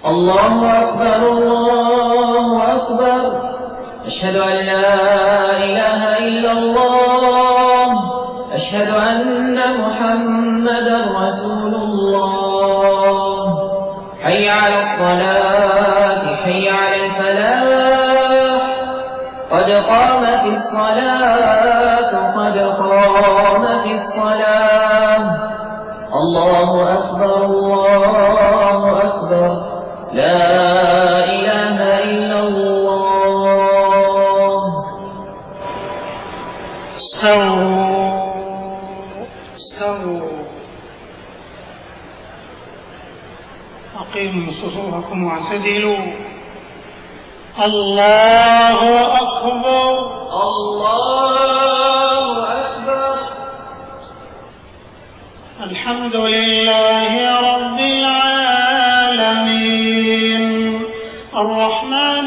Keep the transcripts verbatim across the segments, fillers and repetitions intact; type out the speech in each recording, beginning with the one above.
الله أكبر الله أكبر. أشهد أن لا إله إلا الله. أشهد أن محمدا رسول الله. حي على الصلاة حي على الفلاح. قد قامت الصلاة قد قامت الصلاة. الله أكبر الله أكبر. لا إله إلا الله. استووا استووا أقيموا صفوفكم واعتدلوا. الله أكبر الله أكبر. الحمد لله رب العالمين الرحمن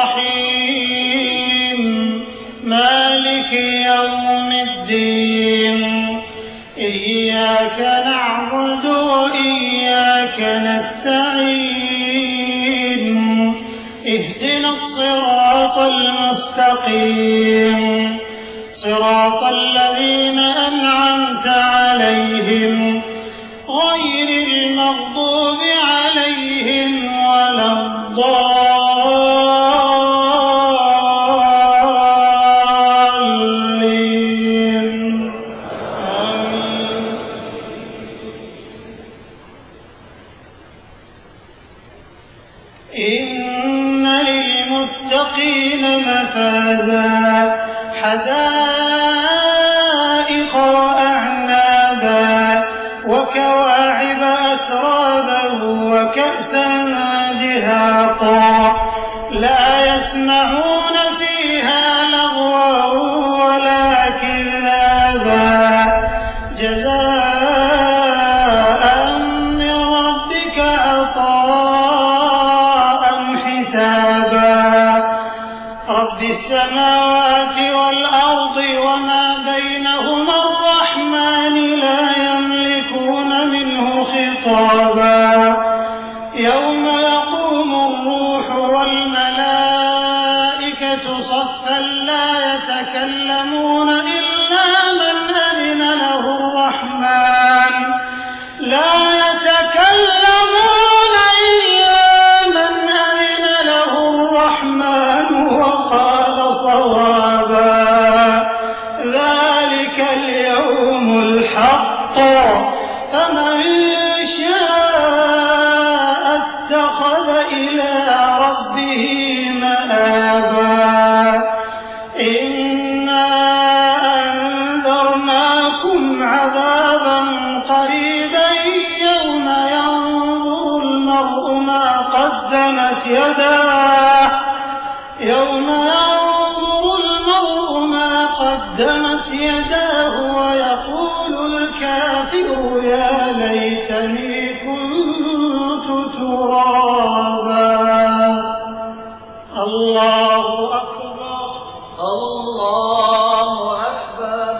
الرحيم مالك يوم الدين إياك نعبد وإياك نستعين اهدنا الصراط المستقيم صراط الذين أنعمت عليهم غير المغضوب عليهم ولا الضالين. آمين. إن للمتقين مفازا حدائق وأعنابا وكواعب أترابا وكأسا دهاقا لا يسمعون فيها لغوا ولا كذابا جزاء من ربك عطاء حسابا. رب السماوات والأرض وما بينهما الرحمن لا يملكون منه خطابا. يوم يقوم الروح والملائكة صفا لا يتكلمون إلا من أذن له الرحمن لا يتكلمون إلا من أذن له الرحمن وقال صوابا. ذلك اليوم الحق فمن شاء اتخذ إلى ربه مآبا. إنا أنذرناكم عذابا قريبا يوم ينظر المرء ما قدمت يداه يوم ينظر المرء ما قدمت يداه ويقول الكافر يا ليتني كنت ترابا. الله أكبر الله أكبر.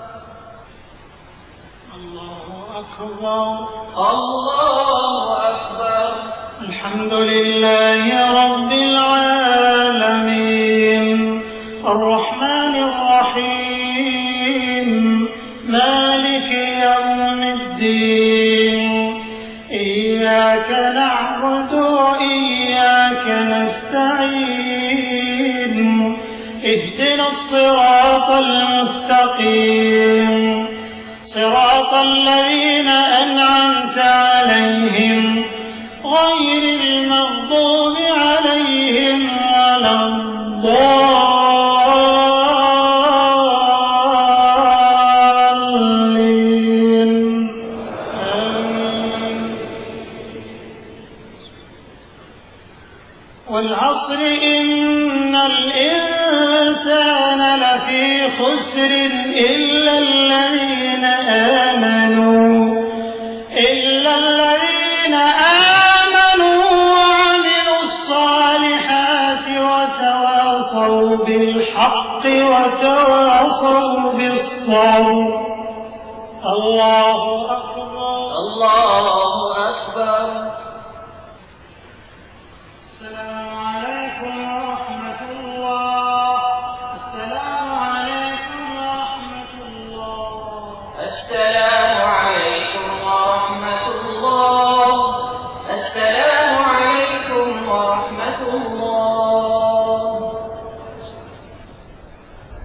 الله أكبر الله أكبر. الحمد لله رب العالمين الرحمن الرحيم مالك يوم الدين إياك نعبد وإياك نستعين اهدنا الصراط المستقيم صراط الذين أنعمت عليهم غير المغضوب عليهم ولا الضالين. آمين. والعصر إن الإنسان لفي خسر إلا الذين آمنوا إلا الذين آمنوا وعملوا الصالحات وتواصوا بالحق وتواصوا بالصبر. الله أكبر الله أكبر. السلام